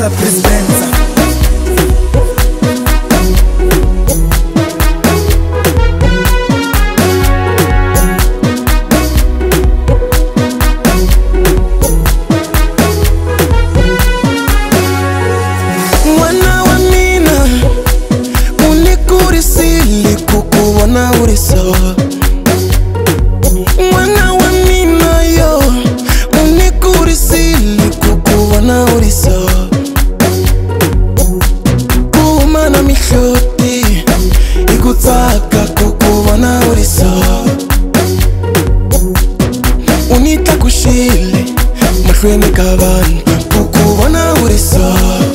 Dispenser, dispenser. Mwana wa mina unikurisili kukuona uriso. Mwana wa mina yo unikurisili kukuona uriso. Kuumana mishoti ikutaka kukuona uriso. Unita kushili mashwene kabani kukuona uriso.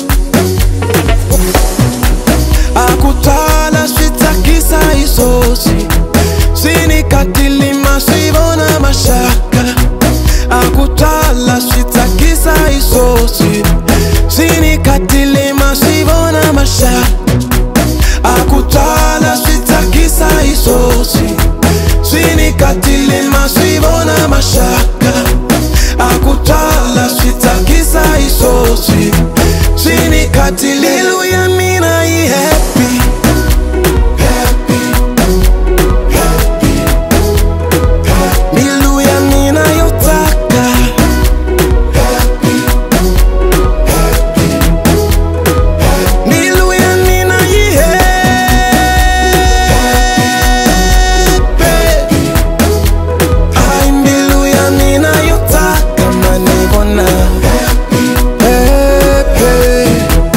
Akutala sitakisa isosi sinikatili masivona mashaka. Akutala sitakisa isosi sinikatili masivona mashaka. Akutala sitakisa isosi sinikatili masivona mashaka. Akutala sitakisa isosi sinikatili. Hallelujah, mina I happy, happy, happy, happy. Hallelujah, mina yotaka. Happy, happy, happy. Hallelujah, mina I happy. I'm hallelujah, mina yotaka manibona. Happy, happy.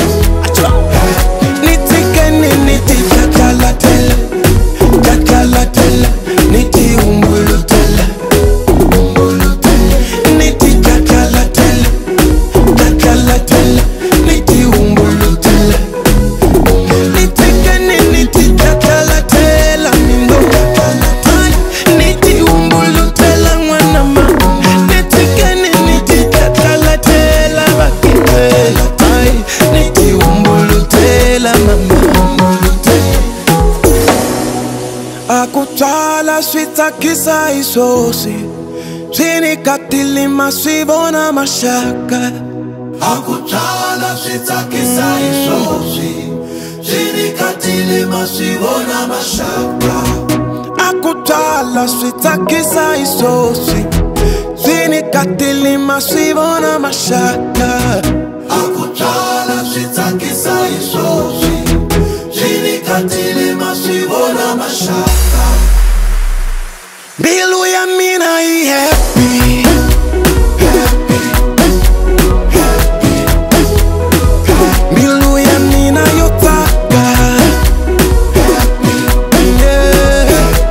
Akutala sitakisa isosi sinikatili masivona mashaka. Akutala sitakisa isosi sinikatili masivona mashaka. Akutala sitakisa isosi sinikatili masivona mashaka. Akutala sitakisa isosi sinikatili masivona mashaka. Hallelujah, mina I happy, Happy, happy, happy. hallelujah, mina yotaka. Happy, Yeah.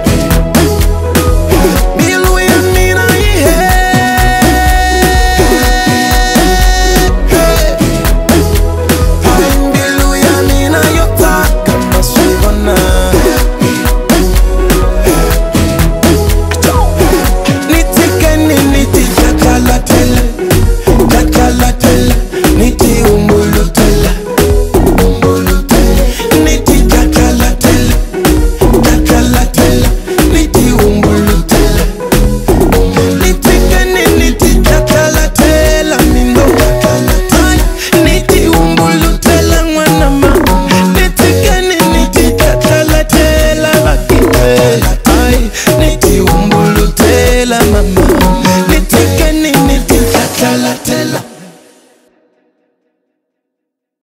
Hallelujah, mina I happy. I'm hallelujah, mina yotaka masivona. Mama